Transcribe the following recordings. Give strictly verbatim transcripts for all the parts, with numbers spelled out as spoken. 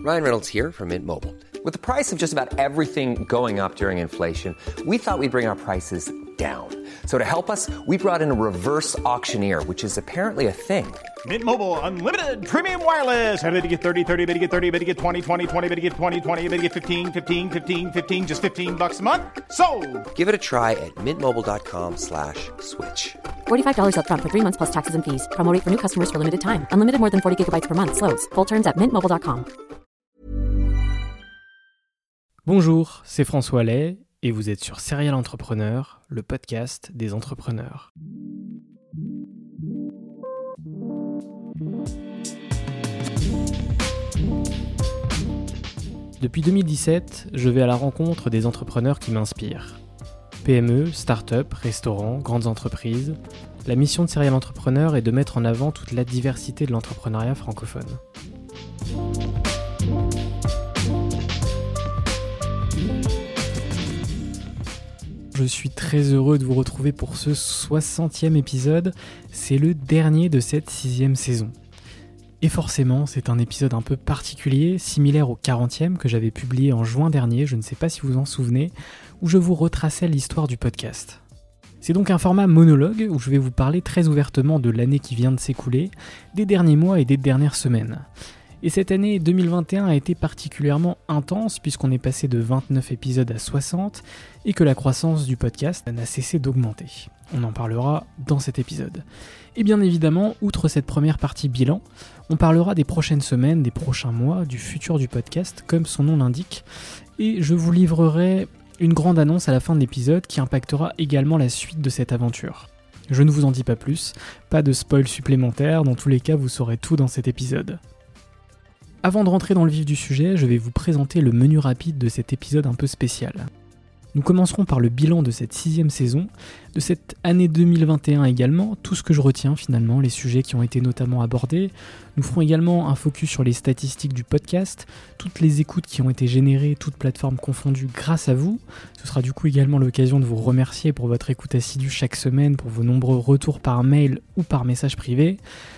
Ryan Reynolds here from Mint Mobile. With the price of just about everything going up during inflation, we thought we'd bring our prices down. So to help us, we brought in a reverse auctioneer, which is apparently a thing. Mint Mobile Unlimited Premium Wireless. How to get thirty, thirty, how to get thirty, how to get twenty, twenty, twenty, how to get twenty, twenty, how to get fifteen, fifteen, fifteen, fifteen, just fifteen bucks a month? Sold! Give it a try at mintmobile.com slash switch. forty-five dollars up front for three months plus taxes and fees. Promo rate for new customers for limited time. Unlimited more than forty gigabytes per month. Slows full terms at mint mobile dot com. Bonjour, c'est François Lay et vous êtes sur Serial Entrepreneur, le podcast des entrepreneurs. Depuis deux mille dix-sept, je vais à la rencontre des entrepreneurs qui m'inspirent. P M E, start-up, restaurants, grandes entreprises, la mission de Serial Entrepreneur est de mettre en avant toute la diversité de l'entrepreneuriat francophone. Je suis très heureux de vous retrouver pour ce soixantième épisode, c'est le dernier de cette sixième saison. Et forcément, c'est un épisode un peu particulier, similaire au quarantième que j'avais publié en juin dernier, je ne sais pas si vous vous en souvenez, où je vous retraçais l'histoire du podcast. C'est donc un format monologue où je vais vous parler très ouvertement de l'année qui vient de s'écouler, des derniers mois et des dernières semaines. Et cette année deux mille vingt et un a été particulièrement intense puisqu'on est passé de vingt-neuf épisodes à soixante et que la croissance du podcast n'a cessé d'augmenter. On en parlera dans cet épisode. Et bien évidemment, outre cette première partie bilan, on parlera des prochaines semaines, des prochains mois, du futur du podcast, comme son nom l'indique, et je vous livrerai une grande annonce à la fin de l'épisode qui impactera également la suite de cette aventure. Je ne vous en dis pas plus, pas de spoil supplémentaire, dans tous les cas vous saurez tout dans cet épisode. Avant de rentrer dans le vif du sujet, je vais vous présenter le menu rapide de cet épisode un peu spécial. Nous commencerons par le bilan de cette sixième saison, de cette année deux mille vingt et un également, tout ce que je retiens finalement, les sujets qui ont été notamment abordés. Nous ferons également un focus sur les statistiques du podcast, toutes les écoutes qui ont été générées, toutes plateformes confondues grâce à vous. Ce sera du coup également l'occasion de vous remercier pour votre écoute assidue chaque semaine, pour vos nombreux retours par mail ou par message privé.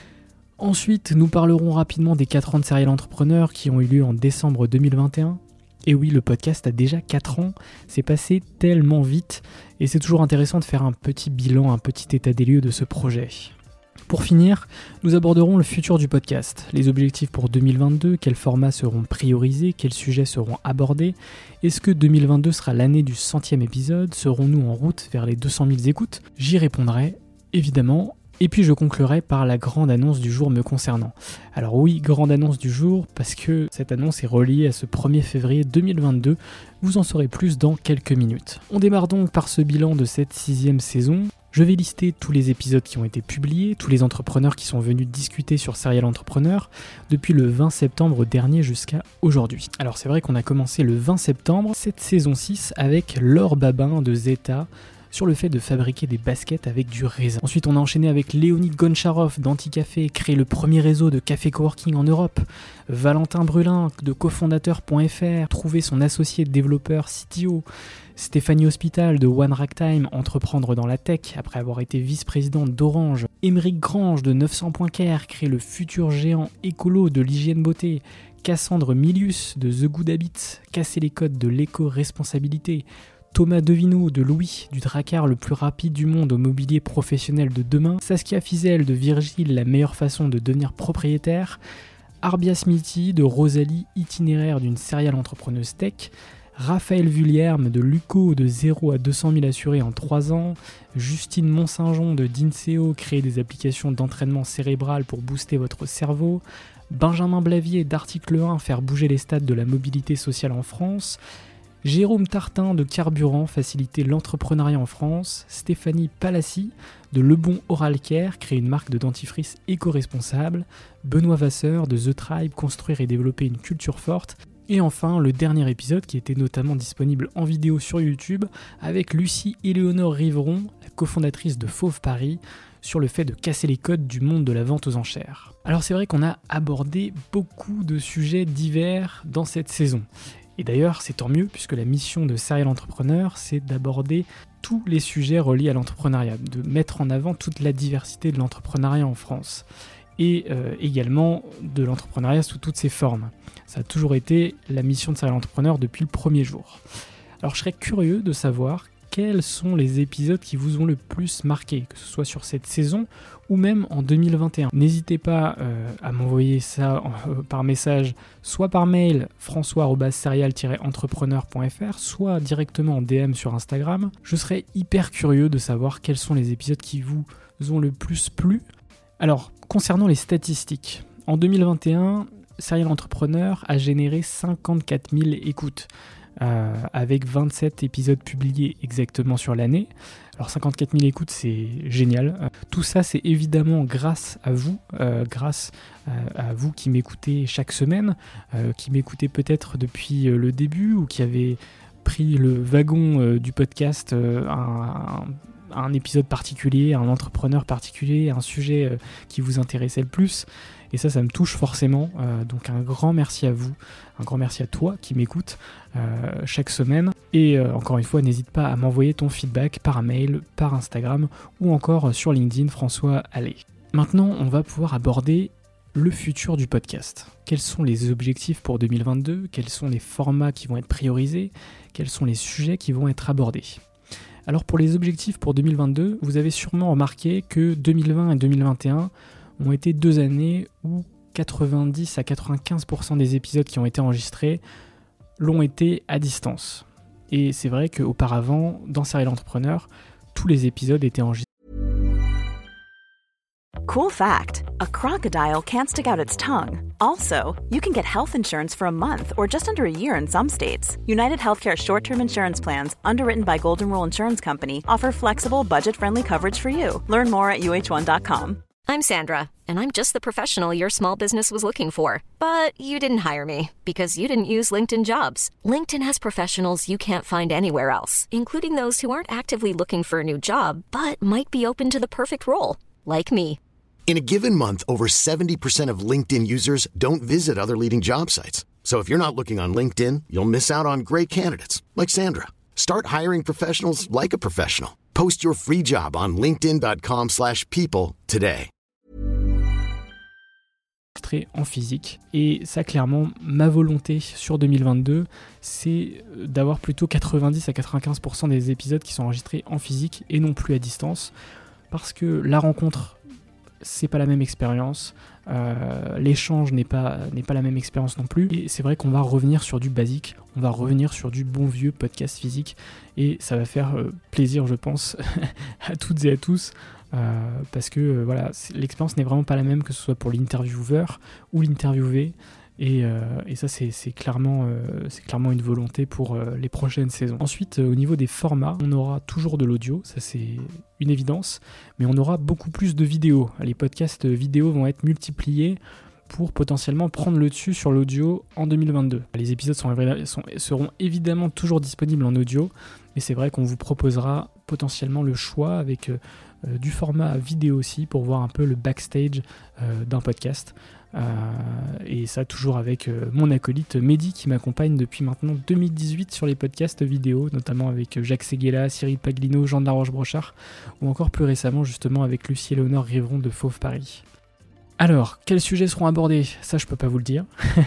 Ensuite, nous parlerons rapidement des quatre ans de Serial Entrepreneur qui ont eu lieu en décembre deux mille vingt et un. Et oui, le podcast a déjà quatre ans, c'est passé tellement vite, et c'est toujours intéressant de faire un petit bilan, un petit état des lieux de ce projet. Pour finir, nous aborderons le futur du podcast, les objectifs pour deux mille vingt-deux, quels formats seront priorisés, quels sujets seront abordés, est-ce que deux mille vingt-deux sera l'année du centième épisode, serons-nous en route vers les deux cent mille écoutes ? J'y répondrai, évidemment. Et puis je conclurai par la grande annonce du jour me concernant. Alors oui, grande annonce du jour, parce que cette annonce est reliée à ce premier février deux mille vingt-deux, vous en saurez plus dans quelques minutes. On démarre donc par ce bilan de cette sixième saison. Je vais lister tous les épisodes qui ont été publiés, tous les entrepreneurs qui sont venus discuter sur Serial Entrepreneur, depuis le vingt septembre dernier jusqu'à aujourd'hui. Alors c'est vrai qu'on a commencé le vingt septembre, cette saison six, avec Laure Babin de Zeta, sur le fait de fabriquer des baskets avec du raisin. Ensuite, on a enchaîné avec Léonid Goncharov d'Anticafé, créer le premier réseau de café coworking en Europe. Valentin Brulin de cofondateur point f r, trouver son associé développeur C T O. Stéphanie Hospital de One Rack Time, entreprendre dans la tech après avoir été vice-présidente d'Orange. Émeric Grange de neuf cents point care, créer le futur géant écolo de l'hygiène beauté. Cassandre Milius de The Good Habits, casser les codes de l'éco-responsabilité. Thomas Devineau de Louis, du Dracar le plus rapide du monde au mobilier professionnel de demain, Saskia Fizel de Virgile, la meilleure façon de devenir propriétaire, Arbia Smithy de Rosalie, itinéraire d'une serial entrepreneuse tech, Raphaël Vullierme de Luco, de zéro à deux cent mille assurés en trois ans, Justine Mont-Saint-Jean de Dinseo, créer des applications d'entraînement cérébral pour booster votre cerveau, Benjamin Blavier d'Article un, faire bouger les stades de la mobilité sociale en France, Jérôme Tartin de Carburant, faciliter l'entrepreneuriat en France, Stéphanie Palassi de Le Bon Oral Care, créer une marque de dentifrice éco-responsable, Benoît Vasseur de The Tribe, construire et développer une culture forte, et enfin le dernier épisode qui était notamment disponible en vidéo sur YouTube avec Lucie Éléonore Riveron, la cofondatrice de Fauve Paris, sur le fait de casser les codes du monde de la vente aux enchères. Alors c'est vrai qu'on a abordé beaucoup de sujets divers dans cette saison. Et d'ailleurs, c'est tant mieux, puisque la mission de Serial Entrepreneur, c'est d'aborder tous les sujets reliés à l'entrepreneuriat, de mettre en avant toute la diversité de l'entrepreneuriat en France. et euh, également de l'entrepreneuriat sous toutes ses formes. Ça a toujours été la mission de Serial Entrepreneur depuis le premier jour. Alors je serais curieux de savoir quels sont les épisodes qui vous ont le plus marqué, que ce soit sur cette saison ou même en deux mille vingt et un. N'hésitez pas euh, à m'envoyer ça euh, par message, soit par mail françois arobase serial tiret entrepreneur point f r, soit directement en D M sur Instagram. Je serais hyper curieux de savoir quels sont les épisodes qui vous ont le plus plu. Alors, concernant les statistiques, en deux mille vingt et un, Serial Entrepreneur a généré cinquante-quatre mille écoutes. Euh, avec vingt-sept épisodes publiés exactement sur l'année. Alors cinquante-quatre mille écoutes, c'est génial. Euh, tout ça, c'est évidemment grâce à vous, euh, grâce à, à vous qui m'écoutez chaque semaine, euh, qui m'écoutez peut-être depuis euh, le début ou qui avez pris le wagon euh, du podcast euh, un, un, un épisode particulier, un entrepreneur particulier, un sujet euh, qui vous intéressait le plus. Et ça, ça me touche forcément. Euh, donc un grand merci à vous, un grand merci à toi qui m'écoute euh, chaque semaine. Et euh, encore une fois, n'hésite pas à m'envoyer ton feedback par mail, par Instagram ou encore sur LinkedIn, François Allais. Maintenant, on va pouvoir aborder le futur du podcast. Quels sont les objectifs pour deux mille vingt-deux ? Quels sont les formats qui vont être priorisés ? Quels sont les sujets qui vont être abordés ? Alors pour les objectifs pour deux mille vingt-deux, vous avez sûrement remarqué que deux mille vingt et deux mille vingt et un ont été deux années où quatre-vingt-dix à quatre-vingt-quinze pour cent des épisodes qui ont été enregistrés l'ont été à distance. Et c'est vrai qu'auparavant, dans Serial Entrepreneur, tous les épisodes étaient enregistrés. Cool fact, a crocodile can't stick out its tongue. Also, you can get health insurance for a month or just under a year in some states. United Healthcare short-term insurance plans, underwritten by Golden Rule Insurance Company, offer flexible, budget-friendly coverage for you. Learn more at U H one dot com. I'm Sandra, and I'm just the professional your small business was looking for. But you didn't hire me, because you didn't use LinkedIn Jobs. LinkedIn has professionals you can't find anywhere else, including those who aren't actively looking for a new job, but might be open to the perfect role, like me. In a given month, over seventy percent of LinkedIn users don't visit other leading job sites. So if you're not looking on LinkedIn, you'll miss out on great candidates, like Sandra. Start hiring professionals like a professional. Post your free job on linkedin dot com slash people today. En physique, et ça clairement ma volonté sur deux mille vingt-deux, c'est d'avoir plutôt quatre-vingt-dix à quatre-vingt-quinze pour cent des épisodes qui sont enregistrés en physique et non plus à distance, parce que la rencontre c'est pas la même expérience, euh, l'échange n'est pas, n'est pas la même expérience non plus, et c'est vrai qu'on va revenir sur du basique, on va revenir sur du bon vieux podcast physique, et ça va faire euh, plaisir je pense à toutes et à tous. Euh, parce que euh, voilà, l'expérience n'est vraiment pas la même, que ce soit pour l'intervieweur ou l'interviewé, et, euh, et ça c'est, c'est, clairement, euh, c'est clairement une volonté pour euh, les prochaines saisons. Ensuite, euh, au niveau des formats, on aura toujours de l'audio, ça c'est une évidence, mais on aura beaucoup plus de vidéos. Les podcasts vidéo vont être multipliés pour potentiellement prendre le dessus sur l'audio en deux mille vingt-deux. Les épisodes sont, sont, seront évidemment toujours disponibles en audio, mais c'est vrai qu'on vous proposera potentiellement le choix avec euh, euh, du format vidéo aussi pour voir un peu le backstage euh, d'un podcast. Euh, et ça toujours avec euh, mon acolyte Mehdi qui m'accompagne depuis maintenant deux mille dix-huit sur les podcasts vidéo, notamment avec Jacques Seguela, Cyril Paglino, Jean de la Roche-Brochard, ou encore plus récemment justement avec Lucie-Éléonore Rivron de Fauve Paris. Alors, quels sujets seront abordés ? Ça, je peux pas vous le dire.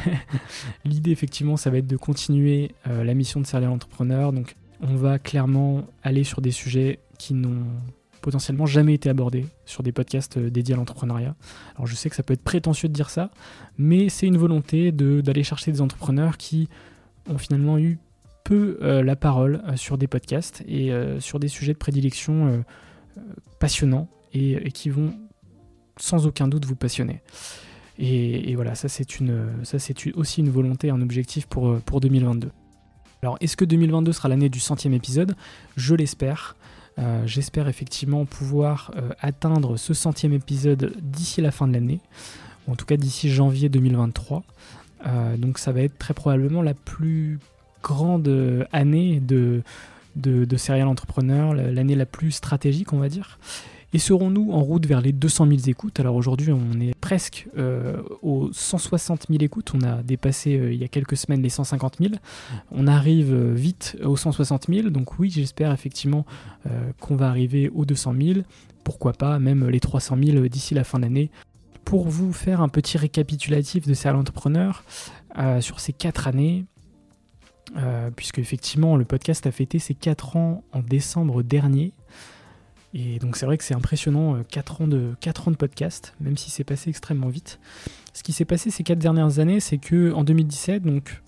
L'idée, effectivement, ça va être de continuer euh, la mission de Serial Entrepreneur. Donc, on va clairement aller sur des sujets qui n'ont potentiellement jamais été abordés sur des podcasts euh, dédiés à l'entrepreneuriat. Alors, je sais que ça peut être prétentieux de dire ça, mais c'est une volonté de, d'aller chercher des entrepreneurs qui ont finalement eu peu euh, la parole euh, sur des podcasts et euh, sur des sujets de prédilection euh, euh, passionnants et, et qui vont sans aucun doute vous passionner. Et, et voilà, ça c'est, une, ça c'est aussi une volonté, un objectif pour, pour deux mille vingt-deux. Alors, est-ce que deux mille vingt-deux sera l'année du centième épisode ? Je l'espère. Euh, j'espère effectivement pouvoir euh, atteindre ce centième épisode d'ici la fin de l'année, ou en tout cas d'ici janvier deux mille vingt-trois. Euh, donc ça va être très probablement la plus grande année de, de, de Serial Entrepreneur, l'année la plus stratégique, on va dire. Et serons-nous en route vers les deux cent mille écoutes ? Alors aujourd'hui, on est presque euh, aux cent soixante mille écoutes. On a dépassé euh, il y a quelques semaines les cent cinquante mille. On arrive euh, vite aux cent soixante mille. Donc oui, j'espère effectivement euh, qu'on va arriver aux deux cent mille. Pourquoi pas même les trois cent mille d'ici la fin d'année. Pour vous faire un petit récapitulatif de Serial Entrepreneur euh, sur ces quatre années, euh, puisque effectivement le podcast a fêté ses quatre ans en décembre dernier. Et donc c'est vrai que c'est impressionnant, quatre ans de, quatre ans de podcast, même si c'est passé extrêmement vite. Ce qui s'est passé ces quatre dernières années, c'est qu'en deux mille dix-sept, donc,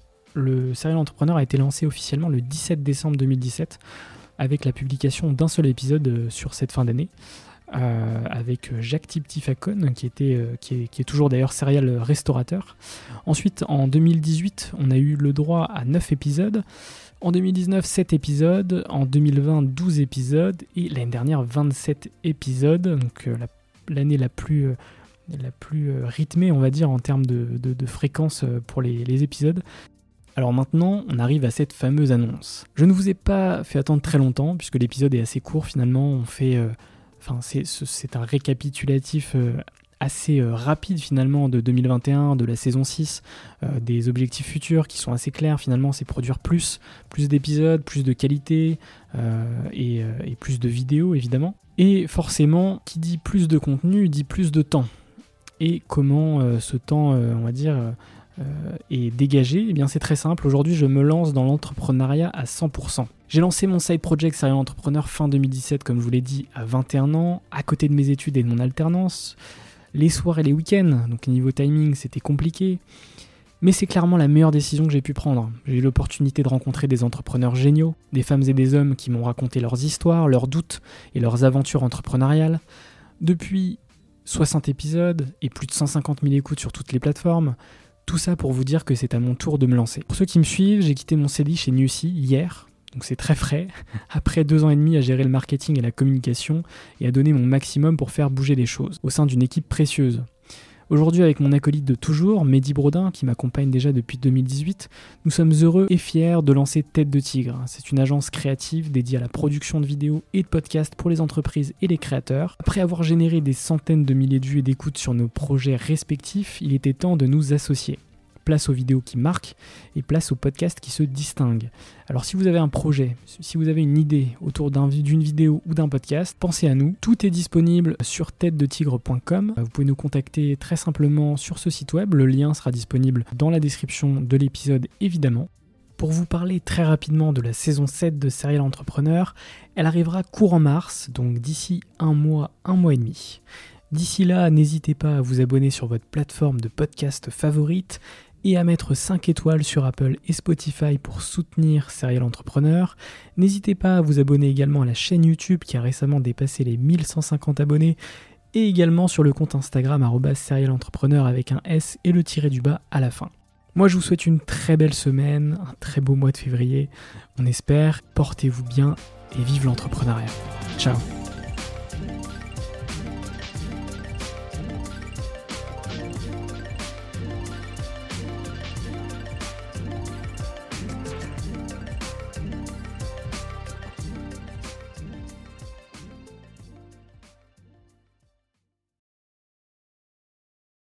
le Serial Entrepreneur a été lancé officiellement le dix-sept décembre deux mille dix-sept, avec la publication d'un seul épisode sur cette fin d'année, euh, avec Jacques Tiptifacon, qui, était, euh, qui, est, qui est toujours d'ailleurs serial restaurateur. Ensuite, en deux mille dix-huit, on a eu le droit à neuf épisodes. En deux mille dix-neuf, sept épisodes. En deux mille vingt, douze épisodes. Et l'année dernière, vingt-sept épisodes. Donc euh, la, l'année la plus, euh, la plus euh, rythmée, on va dire, en termes de, de, de fréquence euh, pour les, les épisodes. Alors maintenant, on arrive à cette fameuse annonce. Je ne vous ai pas fait attendre très longtemps, puisque l'épisode est assez court finalement. On fait, euh, enfin, c'est, c'est un récapitulatif euh, assez euh, rapide finalement de deux mille vingt et un, de la saison six, euh, des objectifs futurs qui sont assez clairs finalement, c'est produire plus, plus d'épisodes, plus de qualité euh, et, euh, et plus de vidéos évidemment. Et forcément, qui dit plus de contenu, dit plus de temps. Et comment euh, ce temps, euh, on va dire... Euh, Euh, et dégagé, eh bien c'est très simple. Aujourd'hui, je me lance dans l'entrepreneuriat à cent pour cent. J'ai lancé mon side project Serial Entrepreneur fin deux mille dix-sept, comme je vous l'ai dit, à vingt et un ans, à côté de mes études et de mon alternance. Les soirs et les week-ends, donc niveau timing, c'était compliqué. Mais c'est clairement la meilleure décision que j'ai pu prendre. J'ai eu l'opportunité de rencontrer des entrepreneurs géniaux, des femmes et des hommes qui m'ont raconté leurs histoires, leurs doutes et leurs aventures entrepreneuriales. Depuis soixante épisodes et plus de cent cinquante mille écoutes sur toutes les plateformes, tout ça pour vous dire que c'est à mon tour de me lancer. Pour ceux qui me suivent, j'ai quitté mon C D I chez Newsy hier, donc c'est très frais, après deux ans et demi à gérer le marketing et la communication et à donner mon maximum pour faire bouger les choses, au sein d'une équipe précieuse. Aujourd'hui, avec mon acolyte de toujours, Mehdi Brodin, qui m'accompagne déjà depuis deux mille dix-huit, nous sommes heureux et fiers de lancer Tête de Tigre. C'est une agence créative dédiée à la production de vidéos et de podcasts pour les entreprises et les créateurs. Après avoir généré des centaines de milliers de vues et d'écoutes sur nos projets respectifs, il était temps de nous associer. Place aux vidéos qui marquent et place aux podcasts qui se distinguent. Alors si vous avez un projet, si vous avez une idée autour d'un, d'une vidéo ou d'un podcast, pensez à nous. Tout est disponible sur tête de tigre point com. Vous pouvez nous contacter très simplement sur ce site web. Le lien sera disponible dans la description de l'épisode évidemment. Pour vous parler très rapidement de la saison sept de Serial Entrepreneur, elle arrivera courant mars, donc d'ici un mois, un mois et demi. D'ici là, n'hésitez pas à vous abonner sur votre plateforme de podcast favorite et à mettre cinq étoiles sur Apple et Spotify pour soutenir Serial Entrepreneur. N'hésitez pas à vous abonner également à la chaîne YouTube qui a récemment dépassé les mille cent cinquante abonnés et également sur le compte Instagram arobase serial entrepreneur avec un S et le tiré du bas à la fin. Moi je vous souhaite une très belle semaine, un très beau mois de février. On espère, portez-vous bien et vive l'entrepreneuriat. Ciao.